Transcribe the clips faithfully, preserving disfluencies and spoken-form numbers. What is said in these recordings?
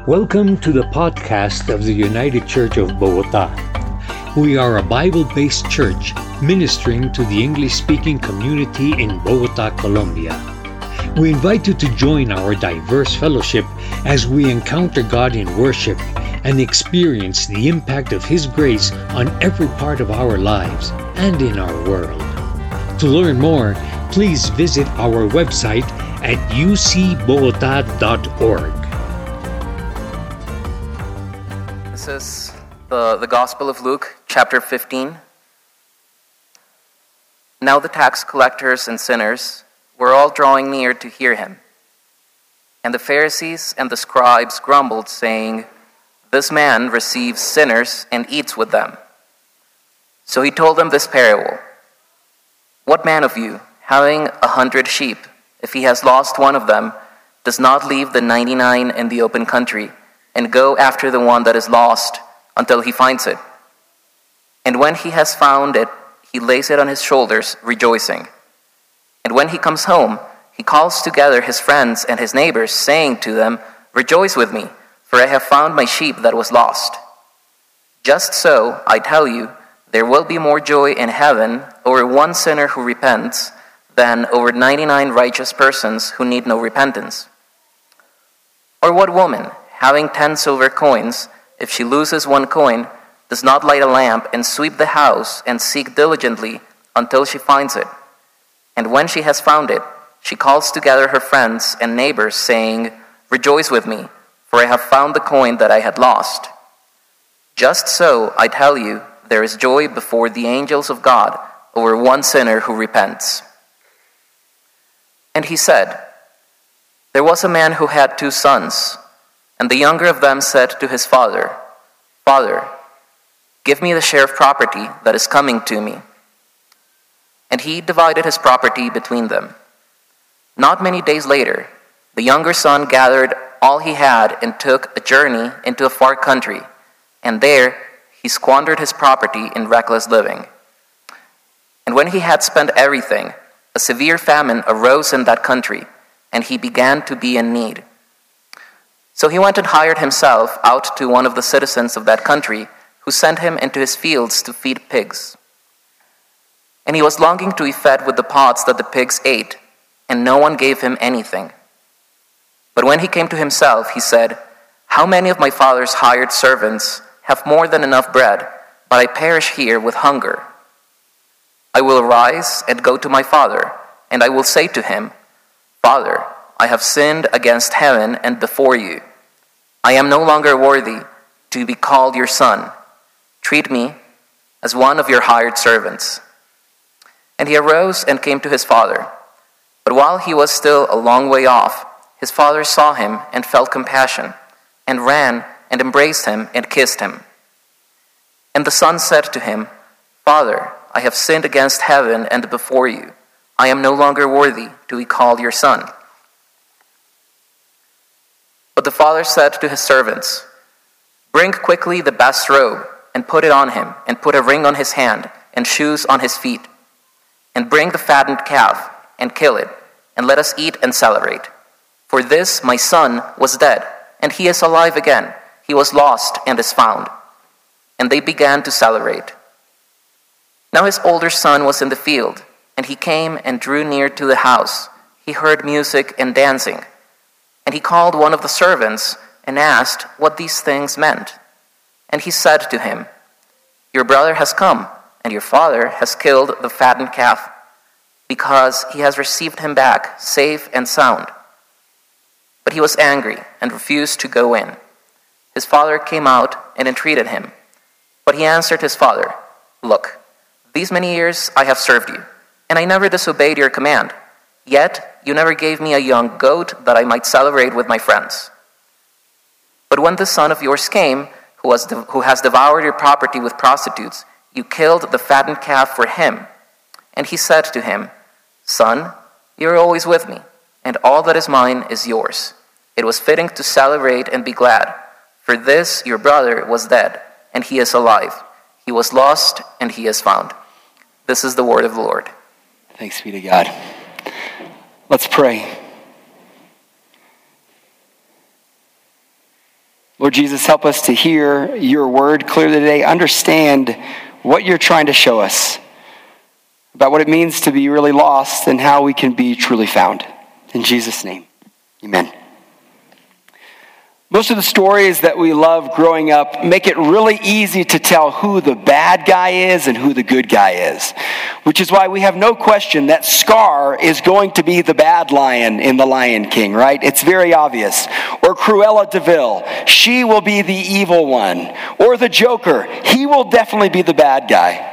Welcome to the podcast of the United Church of Bogota. We are a Bible-based church ministering to the English-speaking community in Bogota, Colombia. We invite you to join our diverse fellowship as we encounter God in worship and experience the impact of His grace on every part of our lives and in our world. To learn more, please visit our website at u c bogota dot org. This is the, the Gospel of Luke, chapter fifteen. Now the tax collectors and sinners were all drawing near to hear him. And the Pharisees and the scribes grumbled, saying, "This man receives sinners and eats with them." So he told them this parable. "What man of you, having a hundred sheep, if he has lost one of them, does not leave the ninety-nine in the open country and go after the one that is lost until he finds it? And when he has found it, he lays it on his shoulders, rejoicing. And when he comes home, he calls together his friends and his neighbors, saying to them, 'Rejoice with me, for I have found my sheep that was lost.' Just so, I tell you, there will be more joy in heaven over one sinner who repents than over ninety-nine righteous persons who need no repentance. Or what woman, having ten silver coins, if she loses one coin, does not light a lamp and sweep the house and seek diligently until she finds it? And when she has found it, she calls together her friends and neighbors, saying, 'Rejoice with me, for I have found the coin that I had lost.' Just so, I tell you, there is joy before the angels of God over one sinner who repents." And he said, "There was a man who had two sons, and the younger of them said to his father, 'Father, give me the share of property that is coming to me.' And he divided his property between them. Not many days later, the younger son gathered all he had and took a journey into a far country, and there he squandered his property in reckless living. And when he had spent everything, a severe famine arose in that country, and he began to be in need. So he went and hired himself out to one of the citizens of that country, who sent him into his fields to feed pigs. And he was longing to be fed with the pods that the pigs ate, and no one gave him anything. But when he came to himself, he said, 'How many of my father's hired servants have more than enough bread, but I perish here with hunger? I will arise and go to my father, and I will say to him, Father, I have sinned against heaven and before you. I am no longer worthy to be called your son. Treat me as one of your hired servants.' And he arose and came to his father. But while he was still a long way off, his father saw him and felt compassion, and ran and embraced him and kissed him. And the son said to him, 'Father, I have sinned against heaven and before you. I am no longer worthy to be called your son.' But the father said to his servants, 'Bring quickly the best robe and put it on him, and put a ring on his hand and shoes on his feet. And bring the fattened calf and kill it, and let us eat and celebrate. For this my son was dead, and he is alive again. He was lost and is found.' And they began to celebrate. Now his older son was in the field, and he came and drew near to the house. He heard music and dancing. And he called one of the servants and asked what these things meant. And he said to him, 'Your brother has come, and your father has killed the fattened calf, because he has received him back safe and sound.' But he was angry and refused to go in. His father came out and entreated him. But he answered his father, 'Look, these many years I have served you, and I never disobeyed your command. Yet you never gave me a young goat that I might celebrate with my friends. But when this son of yours came, who, was de- who has devoured your property with prostitutes, you killed the fattened calf for him.' And he said to him, 'Son, you are always with me, and all that is mine is yours. It was fitting to celebrate and be glad, for this your brother was dead, and he is alive. He was lost, and he is found.' This is the word of the Lord." Thanks be to God. Let's pray. Lord Jesus, help us to hear your word clearly today, understand what you're trying to show us about what it means to be really lost and how we can be truly found. In Jesus' name, amen. Most of the stories that we love growing up make it really easy to tell who the bad guy is and who the good guy is, which is why we have no question that Scar is going to be the bad lion in The Lion King, right? It's very obvious. Or Cruella de Vil, she will be the evil one. Or the Joker, he will definitely be the bad guy.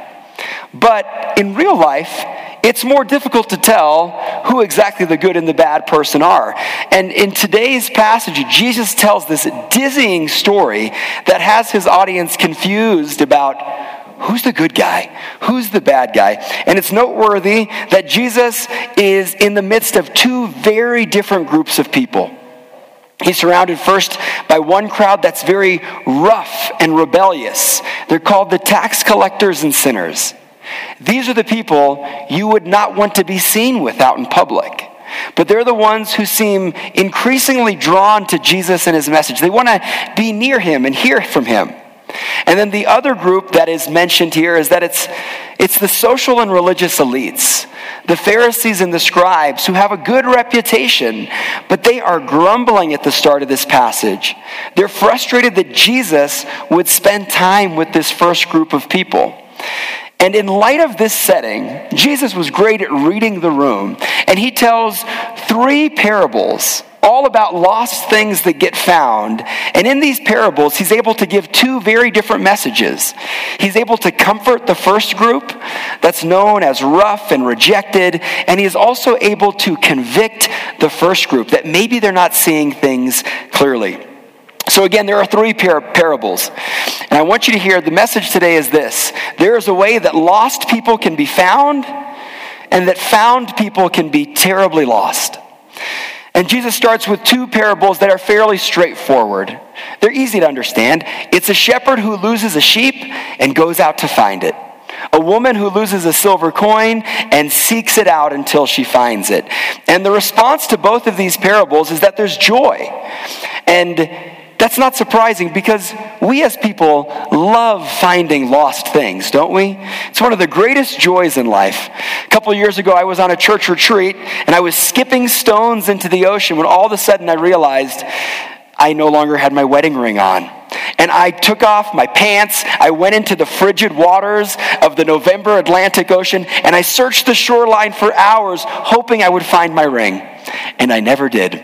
But in real life, it's more difficult to tell who exactly the good and the bad person are. And in today's passage, Jesus tells this dizzying story that has his audience confused about who's the good guy, who's the bad guy. And it's noteworthy that Jesus is in the midst of two very different groups of people. He's surrounded first by one crowd that's very rough and rebellious. They're called the tax collectors and sinners. These are the people you would not want to be seen with out in public. But they're the ones who seem increasingly drawn to Jesus and his message. They want to be near him and hear from him. And then the other group that is mentioned here is that it's, it's the social and religious elites, the Pharisees and the scribes, who have a good reputation, but they are grumbling at the start of this passage. They're frustrated that Jesus would spend time with this first group of people. And in light of this setting, Jesus was great at reading the room, and he tells three parables all about lost things that get found. And in these parables, he's able to give two very different messages. He's able to comfort the first group that's known as rough and rejected, and he is also able to convict the first group that maybe they're not seeing things clearly. So again, there are three par- parables. And I want you to hear, the message today is this: there is a way that lost people can be found, and that found people can be terribly lost. And Jesus starts with two parables that are fairly straightforward. They're easy to understand. It's a shepherd who loses a sheep and goes out to find it. A woman who loses a silver coin and seeks it out until she finds it. And the response to both of these parables is that there's joy. And that's not surprising, because we as people love finding lost things, don't we? It's one of the greatest joys in life. A couple of years ago, I was on a church retreat, and I was skipping stones into the ocean when all of a sudden I realized I no longer had my wedding ring on. And I took off my pants, I went into the frigid waters of the November Atlantic Ocean, and I searched the shoreline for hours, hoping I would find my ring. And I never did.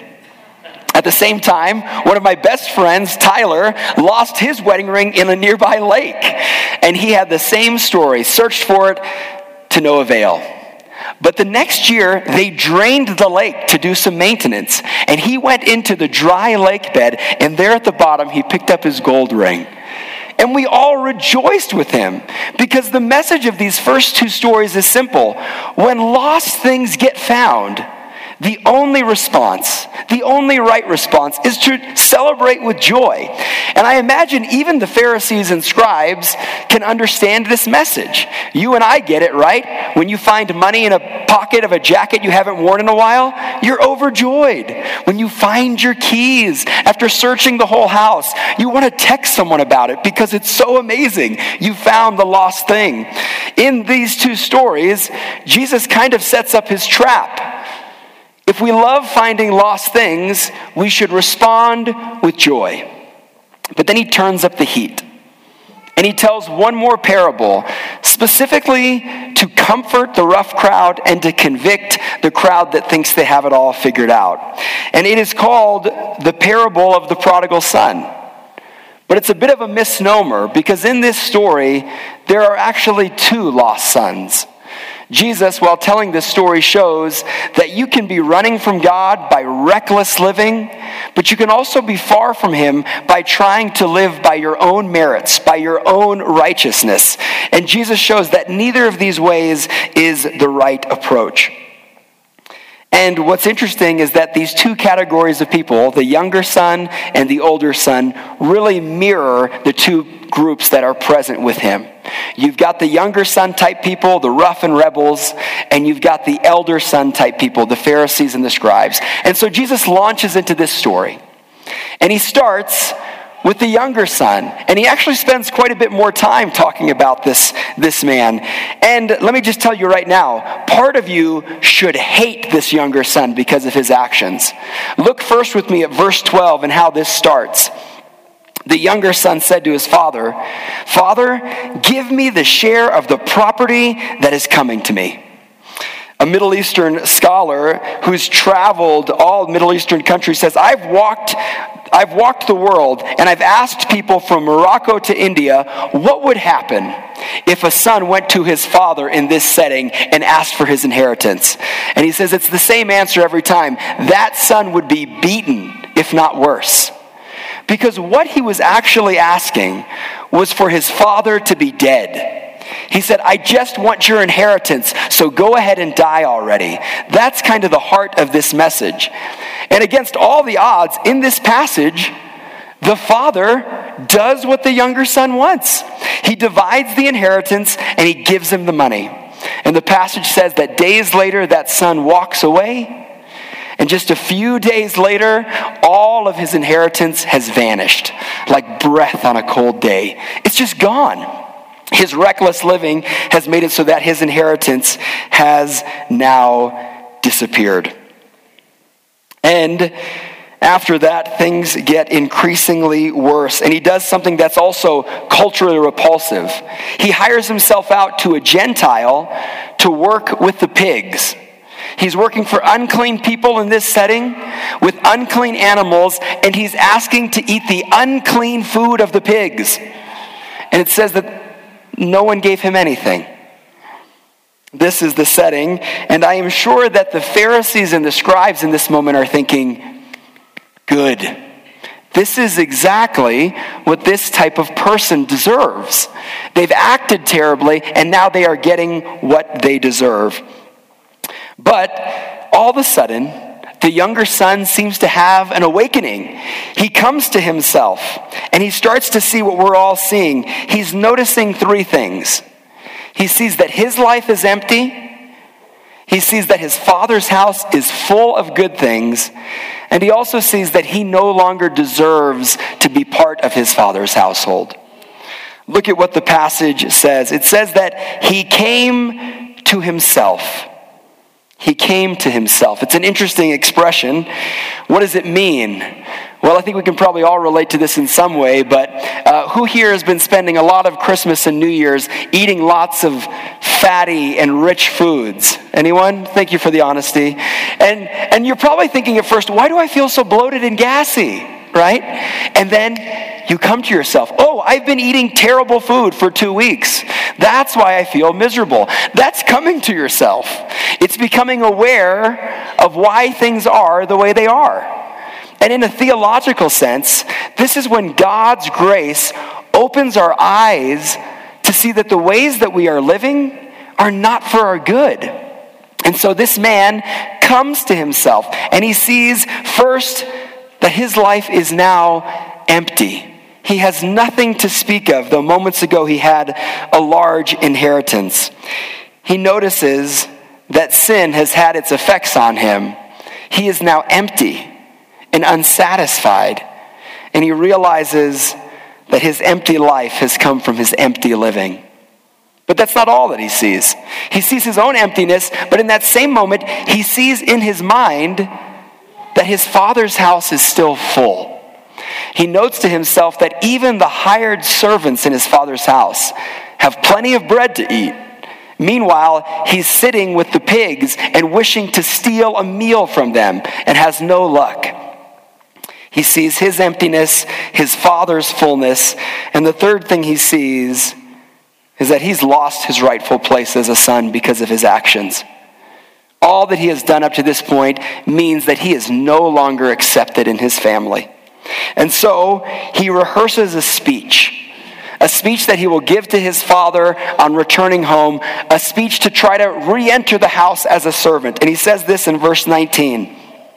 At the same time, one of my best friends, Tyler, lost his wedding ring in a nearby lake. And he had the same story, searched for it to no avail. But the next year, they drained the lake to do some maintenance. And he went into the dry lake bed, and there at the bottom, he picked up his gold ring. And we all rejoiced with him, because the message of these first two stories is simple. When lost things get found, the only response, the only right response, is to celebrate with joy. And I imagine even the Pharisees and scribes can understand this message. You and I get it, right? When you find money in a pocket of a jacket you haven't worn in a while, you're overjoyed. When you find your keys after searching the whole house, you want to text someone about it because it's so amazing. You found the lost thing. In these two stories, Jesus kind of sets up his trap. If we love finding lost things, we should respond with joy. But then he turns up the heat. And he tells one more parable, specifically to comfort the rough crowd and to convict the crowd that thinks they have it all figured out. And it is called the parable of the prodigal son. But it's a bit of a misnomer, because in this story, there are actually two lost sons. Jesus, while telling this story, shows that you can be running from God by reckless living, but you can also be far from him by trying to live by your own merits, by your own righteousness. And Jesus shows that neither of these ways is the right approach. And what's interesting is that these two categories of people, the younger son and the older son, really mirror the two groups that are present with him. You've got the younger son type people, the rough and rebels, and you've got the elder son type people, the Pharisees and the scribes. And so Jesus launches into this story. And he starts with the younger son. And he actually spends quite a bit more time talking about this, this man. And let me just tell you right now, part of you should hate this younger son because of his actions. Look first with me at verse twelve and how this starts. The younger son said to his father, "Father, give me the share of the property that is coming to me." A Middle Eastern scholar who's traveled all Middle Eastern countries says, I've walked I've walked the world and I've asked people from Morocco to India what would happen if a son went to his father in this setting and asked for his inheritance. And he says it's the same answer every time. That son would be beaten, if not worse. Because what he was actually asking was for his father to be dead. He said, I just want your inheritance, so go ahead and die already. That's kind of the heart of this message. And against all the odds, in this passage, the father does what the younger son wants. He divides the inheritance and he gives him the money. And the passage says that days later, that son walks away. And just a few days later, all of his inheritance has vanished, like breath on a cold day. It's just gone. His reckless living has made it so that his inheritance has now disappeared. And after that, things get increasingly worse. And he does something that's also culturally repulsive. He hires himself out to a Gentile to work with the pigs. He's working for unclean people in this setting with unclean animals, and he's asking to eat the unclean food of the pigs. And it says that no one gave him anything. This is the setting, and I am sure that the Pharisees and the scribes in this moment are thinking, good. This is exactly what this type of person deserves. They've acted terribly, and now they are getting what they deserve. But all of a sudden, the younger son seems to have an awakening. He comes to himself and he starts to see what we're all seeing. He's noticing three things. He sees that his life is empty. He sees that his father's house is full of good things. And he also sees that he no longer deserves to be part of his father's household. Look at what the passage says. It says that he came to himself. He came to himself. It's an interesting expression. What does it mean? Well, I think we can probably all relate to this in some way, but uh, who here has been spending a lot of Christmas and New Year's eating lots of fatty and rich foods? Anyone? Thank you for the honesty. And, and you're probably thinking at first, why do I feel so bloated and gassy? Right? And then you come to yourself, oh, I've been eating terrible food for two weeks. That's why I feel miserable. That's coming to yourself. It's becoming aware of why things are the way they are. And in a theological sense, this is when God's grace opens our eyes to see that the ways that we are living are not for our good. And so this man comes to himself and he sees first that his life is now empty. He has nothing to speak of, though moments ago he had a large inheritance. He notices that sin has had its effects on him. He is now empty and unsatisfied. And he realizes that his empty life has come from his empty living. But that's not all that he sees. He sees his own emptiness, but in that same moment, he sees in his mind that his father's house is still full. He notes to himself that even the hired servants in his father's house have plenty of bread to eat. Meanwhile, he's sitting with the pigs and wishing to steal a meal from them and has no luck. He sees his emptiness, his father's fullness, and the third thing he sees is that he's lost his rightful place as a son because of his actions. All that he has done up to this point means that he is no longer accepted in his family. And so he rehearses a speech, a speech that he will give to his father on returning home, a speech to try to re-enter the house as a servant. And he says this in verse nineteen,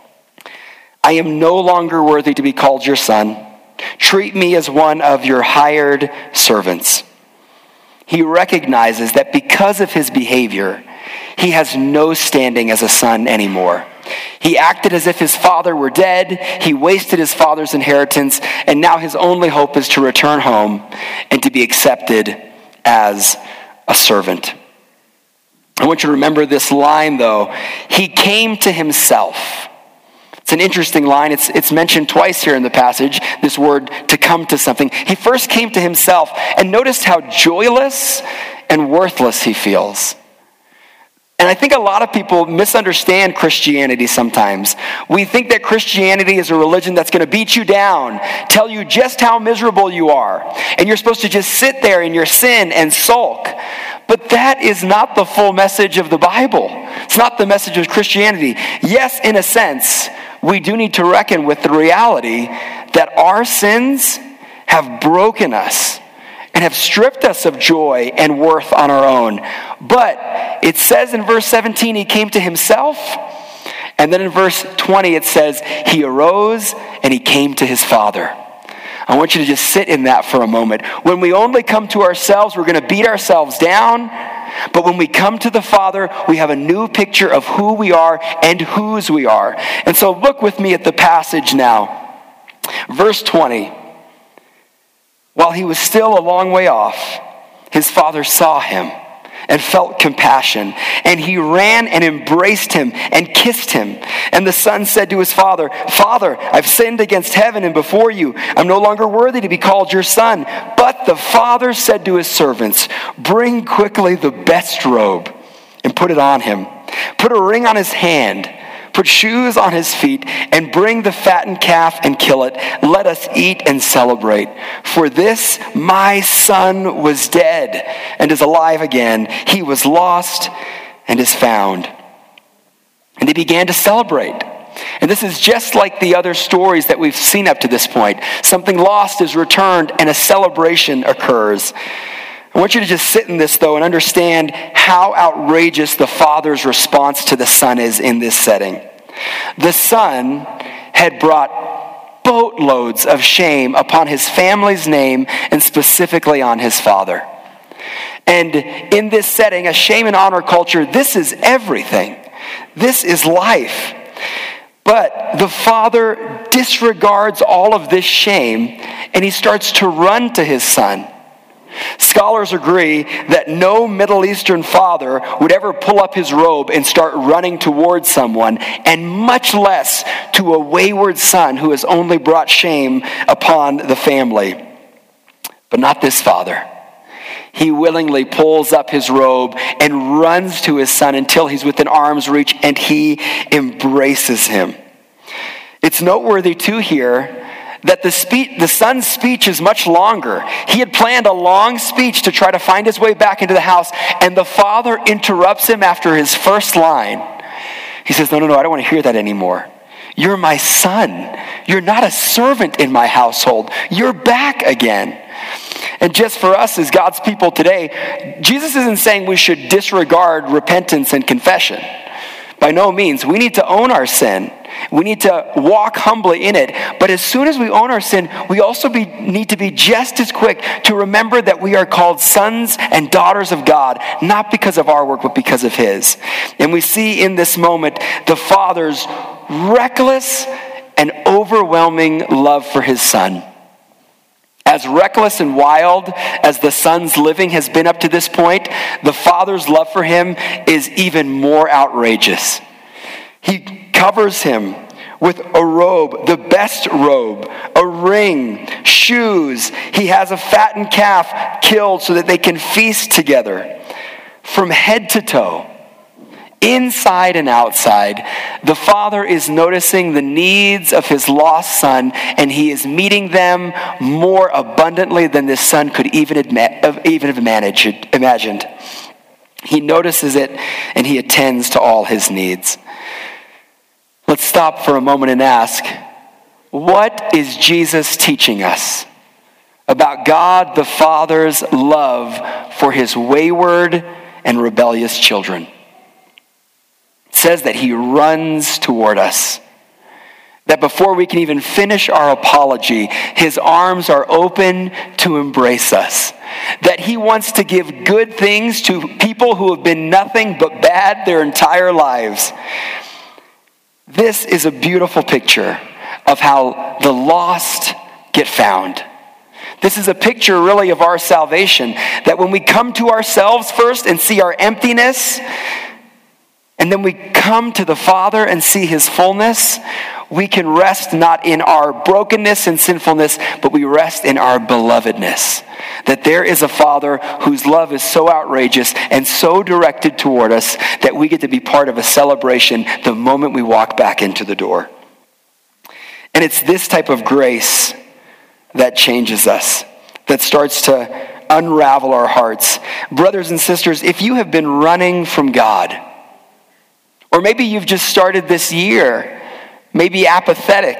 I am no longer worthy to be called your son. Treat me as one of your hired servants. He recognizes that because of his behavior, he has no standing as a son anymore. He acted as if his father were dead. He wasted his father's inheritance, and now his only hope is to return home and to be accepted as a servant. I want you to remember this line, though. He came to himself. It's an interesting line. It's, it's mentioned twice here in the passage, this word to come to something. He first came to himself, and notice how joyless and worthless he feels. And I think a lot of people misunderstand Christianity sometimes. We think that Christianity is a religion that's going to beat you down, tell you just how miserable you are, and you're supposed to just sit there in your sin and sulk. But that is not the full message of the Bible. It's not the message of Christianity. Yes, in a sense, we do need to reckon with the reality that our sins have broken us and have stripped us of joy and worth on our own. But it says in verse seventeen, he came to himself. And then in verse twenty, it says, he arose and he came to his Father. I want you to just sit in that for a moment. When we only come to ourselves, we're going to beat ourselves down. But when we come to the Father, we have a new picture of who we are and whose we are. And so look with me at the passage now. Verse twenty. While he was still a long way off, his father saw him and felt compassion. And he ran and embraced him and kissed him. And the son said to his father, Father, I've sinned against heaven and before you. I'm no longer worthy to be called your son. But the father said to his servants, bring quickly the best robe and put it on him. Put a ring on his hand. Put shoes on his feet, and bring the fattened calf and kill it. Let us eat and celebrate. For this my son was dead and is alive again. He was lost and is found. And they began to celebrate. And this is just like the other stories that we've seen up to this point. Something lost is returned and a celebration occurs. I want you to just sit in this, though, and understand how outrageous the father's response to the son is in this setting. The son had brought boatloads of shame upon his family's name and specifically on his father. And in this setting, a shame and honor culture, this is everything. This is life. But the father disregards all of this shame and he starts to run to his son. Scholars agree that no Middle Eastern father would ever pull up his robe and start running towards someone, and much less to a wayward son who has only brought shame upon the family. But not this father. He willingly pulls up his robe and runs to his son until he's within arm's reach, and he embraces him. It's noteworthy too here that the speech, the son's speech is much longer. He had planned a long speech to try to find his way back into the house, and the father interrupts him after his first line. He says, no, no, no, I don't want to hear that anymore. You're my son. You're not a servant in my household. You're back again. And just for us as God's people today, Jesus isn't saying we should disregard repentance and confession. By no means. We need to own our sin. We need to walk humbly in it. But as soon as we own our sin, we also be, need to be just as quick to remember that we are called sons and daughters of God, not because of our work, but because of his. And we see in this moment the Father's reckless and overwhelming love for his son. As reckless and wild as the son's living has been up to this point, the father's love for him is even more outrageous. He covers him with a robe, the best robe, a ring, shoes. He has a fattened calf killed so that they can feast together. From head to toe, inside and outside, the father is noticing the needs of his lost son, and he is meeting them more abundantly than this son could even admit, even have managed, imagined. He notices it, and he attends to all his needs. Let's stop for a moment and ask, what is Jesus teaching us about God the Father's love for his wayward and rebellious children? It says that he runs toward us. That before we can even finish our apology, his arms are open to embrace us. That he wants to give good things to people who have been nothing but bad their entire lives. This is a beautiful picture of how the lost get found. This is a picture really of our salvation, that when we come to ourselves first and see our emptiness, and then we come to the Father and see his fullness, we can rest not in our brokenness and sinfulness, but we rest in our belovedness. That there is a Father whose love is so outrageous and so directed toward us that we get to be part of a celebration the moment we walk back into the door. And it's this type of grace that changes us, that starts to unravel our hearts. Brothers and sisters, if you have been running from God, or maybe you've just started this year, maybe apathetic,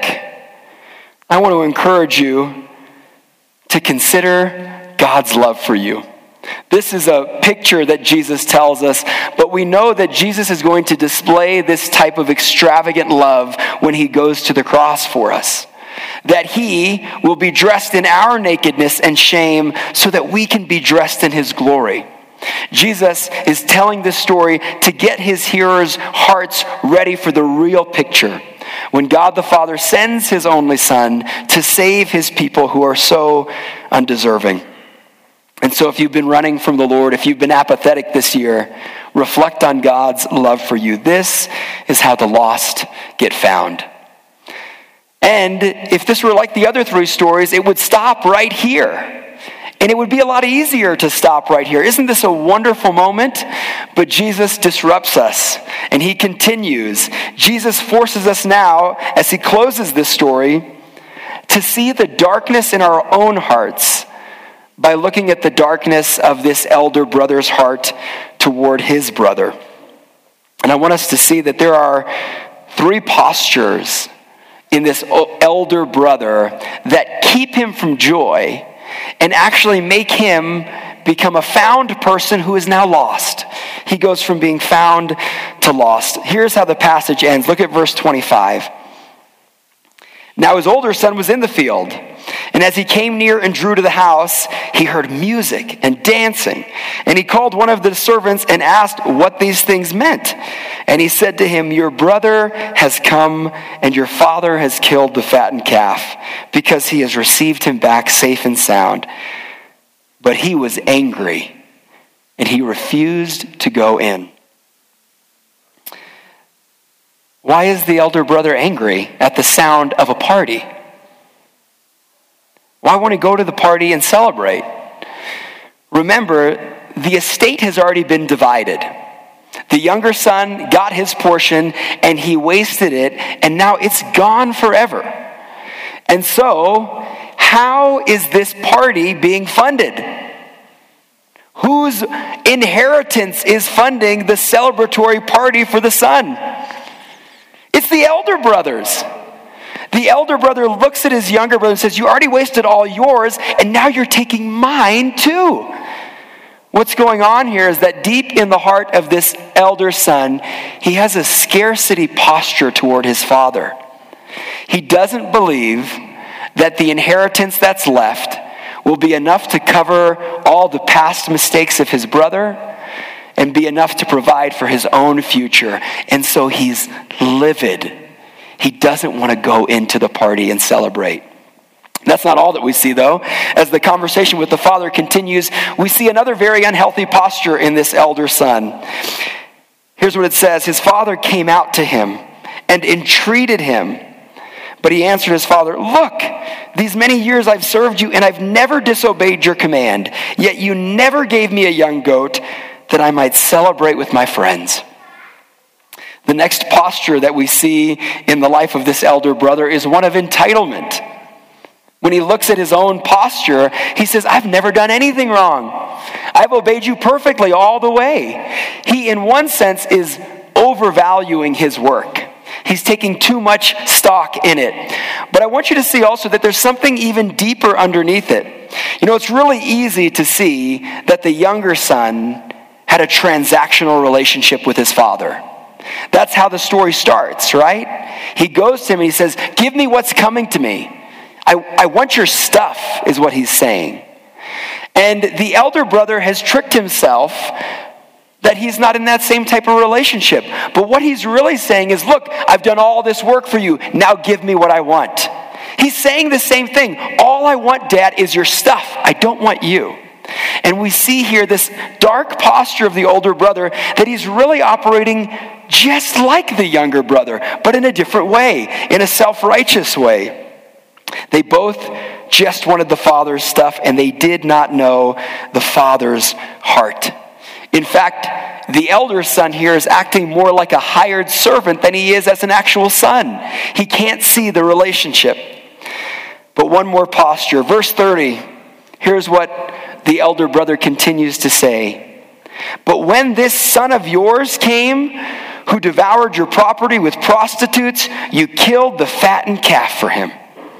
I want to encourage you to consider God's love for you. This is a picture that Jesus tells us, but we know that Jesus is going to display this type of extravagant love when he goes to the cross for us. That he will be dressed in our nakedness and shame so that we can be dressed in his glory. Jesus is telling this story to get his hearers' hearts ready for the real picture, when God the Father sends his only Son to save his people who are so undeserving. And so if you've been running from the Lord, if you've been apathetic this year, reflect on God's love for you. This is how the lost get found. And if this were like the other three stories, it would stop right here. And it would be a lot easier to stop right here. Isn't this a wonderful moment? But Jesus disrupts us, and he continues. Jesus forces us now, as he closes this story, to see the darkness in our own hearts by looking at the darkness of this elder brother's heart toward his brother. And I want us to see that there are three postures in this elder brother that keep him from joy and actually make him become a found person who is now lost. He goes from being found to lost. Here's how the passage ends. Look at verse twenty-five. Now his older son was in the field, and as he came near and drew to the house, he heard music and dancing. And he called one of the servants and asked what these things meant. And he said to him, your brother has come, and your father has killed the fattened calf, because he has received him back safe and sound. But he was angry, and he refused to go in. Why is the elder brother angry at the sound of a party? Why won't he go to the party and celebrate? Remember, the estate has already been divided. The younger son got his portion and he wasted it, and now it's gone forever. And so, how is this party being funded? Whose inheritance is funding the celebratory party for the son? It's the elder brothers. The elder brother looks at his younger brother and says, you already wasted all yours, and now you're taking mine too. What's going on here is that deep in the heart of this elder son, he has a scarcity posture toward his father. He doesn't believe that the inheritance that's left will be enough to cover all the past mistakes of his brother and be enough to provide for his own future. And so he's livid. He doesn't want to go into the party and celebrate. That's not all that we see, though. As the conversation with the father continues, we see another very unhealthy posture in this elder son. Here's what it says. His father came out to him and entreated him. But he answered his father, look, these many years I've served you, and I've never disobeyed your command. Yet you never gave me a young goat that I might celebrate with my friends. The next posture that we see in the life of this elder brother is one of entitlement. When he looks at his own posture, he says, I've never done anything wrong. I've obeyed you perfectly all the way. He, in one sense, is overvaluing his work. He's taking too much stock in it. But I want you to see also that there's something even deeper underneath it. You know, it's really easy to see that the younger son had a transactional relationship with his father. That's how the story starts, right? He goes to him and he says, give me what's coming to me. I, I want your stuff, is what he's saying. And the elder brother has tricked himself that he's not in that same type of relationship. But what he's really saying is, look, I've done all this work for you. Now give me what I want. He's saying the same thing. All I want, Dad, is your stuff. I don't want you. And we see here this dark posture of the older brother, that he's really operating just like the younger brother, but in a different way, in a self-righteous way. They both just wanted the father's stuff, and they did not know the father's heart. In fact, the elder son here is acting more like a hired servant than he is as an actual son. He can't see the relationship. But one more posture. Verse thirty, here's what the elder brother continues to say. But when this son of yours came, who devoured your property with prostitutes, you killed the fattened calf for him.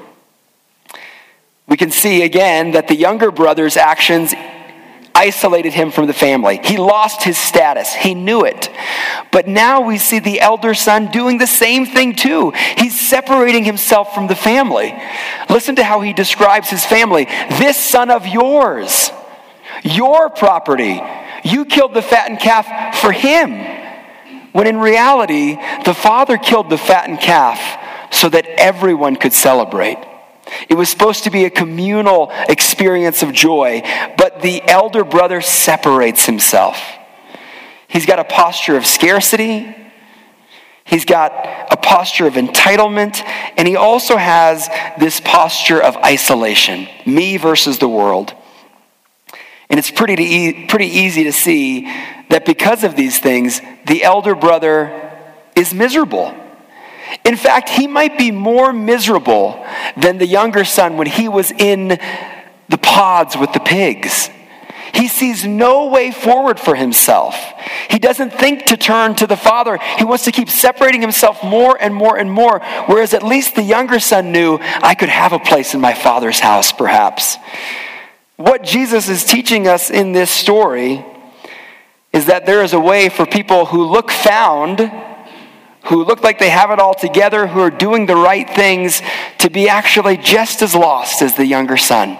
We can see again that the younger brother's actions isolated him from the family. He lost his status. He knew it. But now we see the elder son doing the same thing too. He's separating himself from the family. Listen to how he describes his family. This son of yours, your property, you killed the fattened calf for him. When in reality, the father killed the fattened calf so that everyone could celebrate. It was supposed to be a communal experience of joy, but the elder brother separates himself. He's got a posture of scarcity. He's got a posture of entitlement, and he also has this posture of isolation, me versus the world. And it's pretty, to e- pretty easy to see that because of these things, the elder brother is miserable. In fact, he might be more miserable than the younger son when he was in the pods with the pigs. He sees no way forward for himself. He doesn't think to turn to the father. He wants to keep separating himself more and more and more, whereas at least the younger son knew, I could have a place in my father's house, perhaps. What Jesus is teaching us in this story is that there is a way for people who look found, who look like they have it all together, who are doing the right things, to be actually just as lost as the younger son.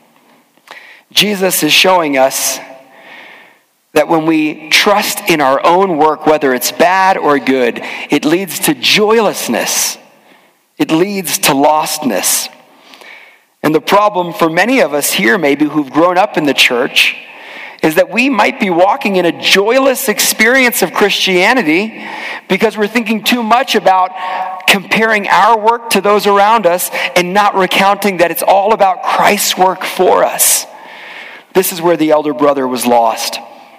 Jesus is showing us that when we trust in our own work, whether it's bad or good, it leads to joylessness. It leads to lostness. And the problem for many of us here, maybe who've grown up in the church, is that we might be walking in a joyless experience of Christianity because we're thinking too much about comparing our work to those around us and not recounting that it's all about Christ's work for us. This is where the elder brother was lost.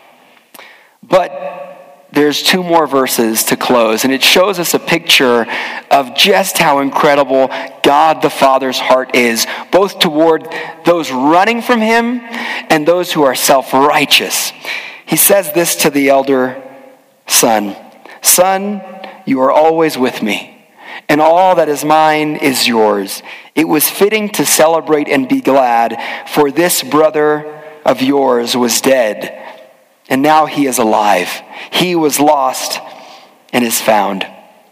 But there's two more verses to close, and it shows us a picture of just how incredible God the Father's heart is, both toward those running from him and those who are self-righteous. He says this to the elder son, Son, you are always with me, and all that is mine is yours. It was fitting to celebrate and be glad, for this brother of yours was dead, and now he is alive. He was lost and is found.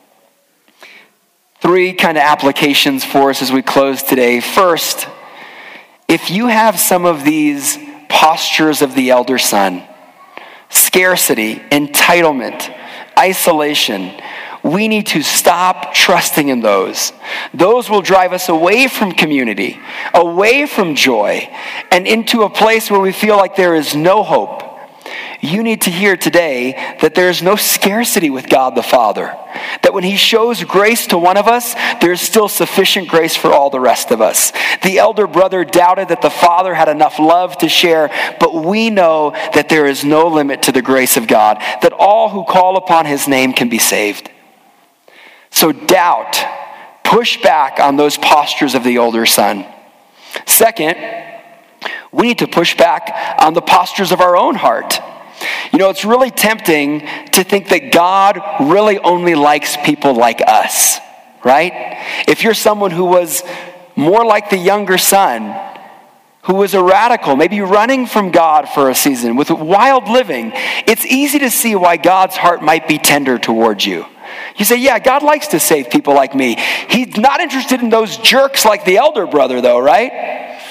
Three kind of applications for us as we close today. First, if you have some of these postures of the elder son, scarcity, entitlement, isolation, we need to stop trusting in those. Those will drive us away from community, away from joy, and into a place where we feel like there is no hope. You need to hear today that there is no scarcity with God the Father. That when he shows grace to one of us, there is still sufficient grace for all the rest of us. The elder brother doubted that the father had enough love to share, but we know that there is no limit to the grace of God, that all who call upon his name can be saved. So doubt, push back on those postures of the older son. Second, we need to push back on the postures of our own heart. You know, it's really tempting to think that God really only likes people like us, right? If you're someone who was more like the younger son, who was a radical, maybe running from God for a season with wild living, it's easy to see why God's heart might be tender towards you. You say, yeah, God likes to save people like me. He's not interested in those jerks like the elder brother, though, right?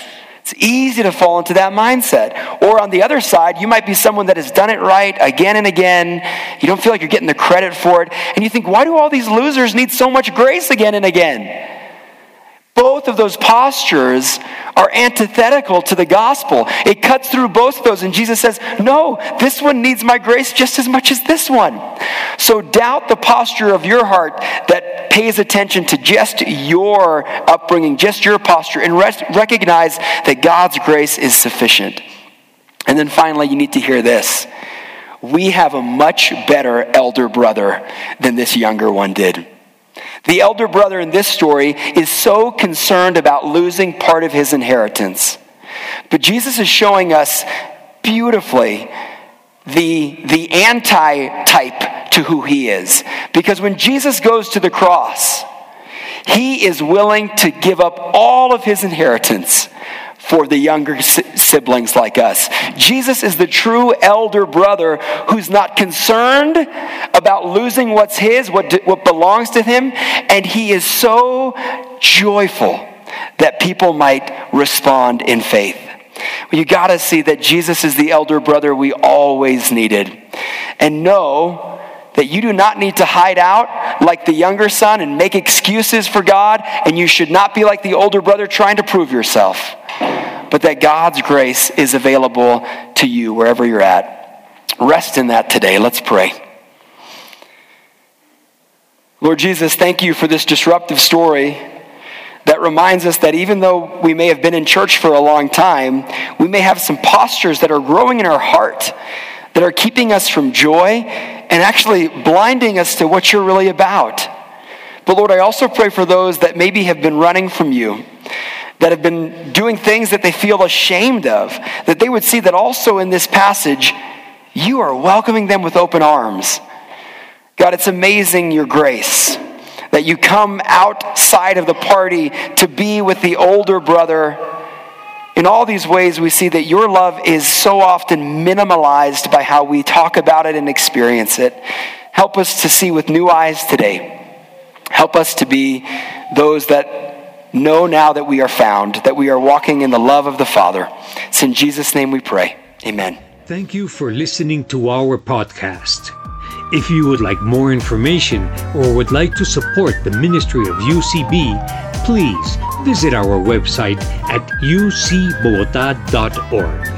It's easy to fall into that mindset. Or on the other side, you might be someone that has done it right again and again. You don't feel like you're getting the credit for it. And you think, why do all these losers need so much grace again and again? Both of those postures are antithetical to the gospel. It cuts through both of those. And Jesus says, no, this one needs my grace just as much as this one. So doubt the posture of your heart that pays attention to just your upbringing, just your posture, and rest, recognize that God's grace is sufficient. And then finally, you need to hear this. We have a much better elder brother than this younger one did. The elder brother in this story is so concerned about losing part of his inheritance. But Jesus is showing us beautifully the, the anti-type to who he is. Because when Jesus goes to the cross, he is willing to give up all of his inheritance for the younger siblings like us. Jesus is the true elder brother who's not concerned about losing what's his, what, what belongs to him, and he is so joyful that people might respond in faith. Well, you got to see that Jesus is the elder brother we always needed. And know that you do not need to hide out like the younger son and make excuses for God, and you should not be like the older brother trying to prove yourself. But that God's grace is available to you wherever you're at. Rest in that today. Let's pray. Lord Jesus, thank you for this disruptive story that reminds us that even though we may have been in church for a long time, we may have some postures that are growing in our heart that are keeping us from joy and actually blinding us to what you're really about. But Lord, I also pray for those that maybe have been running from you, that have been doing things that they feel ashamed of, that they would see that also in this passage, you are welcoming them with open arms. God, it's amazing your grace, that you come outside of the party to be with the older brother. In all these ways, we see that your love is so often minimalized by how we talk about it and experience it. Help us to see with new eyes today. Help us to be those that know now that we are found, that we are walking in the love of the Father. It's in Jesus' name we pray. Amen. Thank you for listening to our podcast. If you would like more information or would like to support the ministry of U C B, please visit our website at u c bogota dot org.